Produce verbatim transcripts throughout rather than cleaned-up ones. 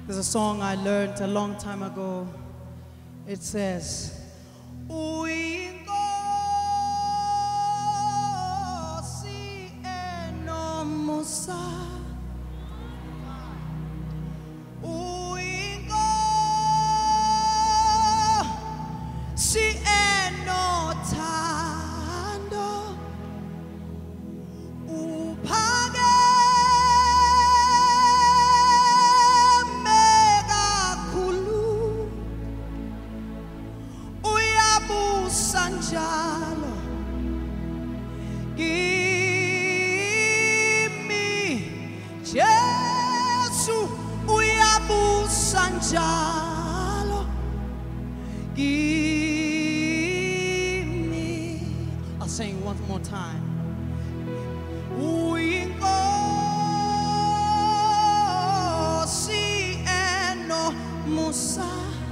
There's a song I learned a long time ago. It says, Uyinkosi enomusa, Uyinkosi enothando, uphakeme kakhulu, uyabusa njalo kimi. Jesu uyabusa njalo kimi. I'll sing one more time. Uyinkosi enomusa,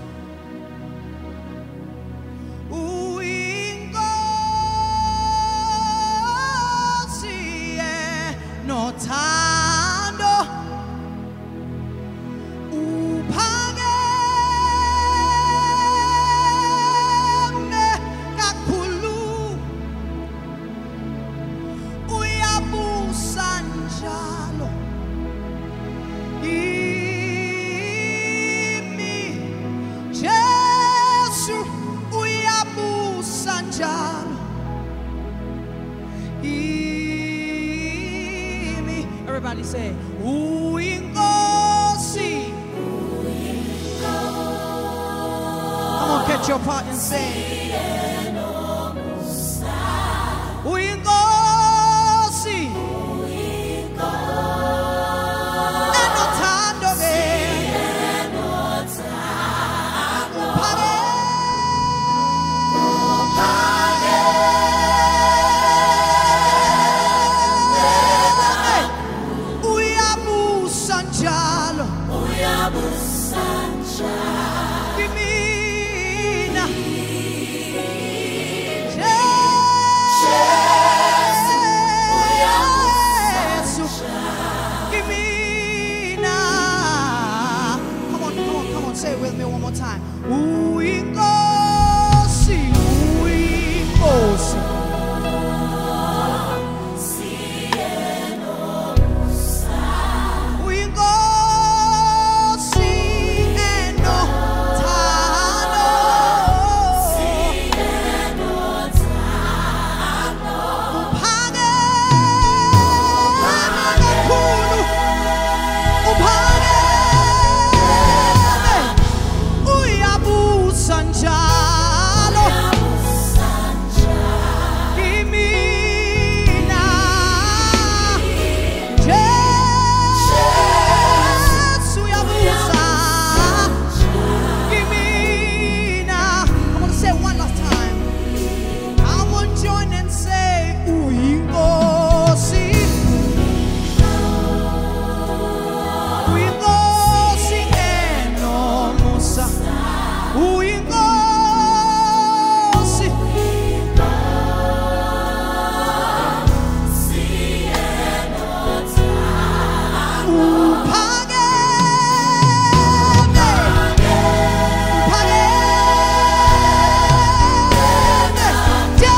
Uyinkosi enothando, uphakeme kakhulu, uyabusa njalo kimi. Jesu uyabusa njalo kimi. Everybody say, Uyinkosi. Come on, catch your part and sing.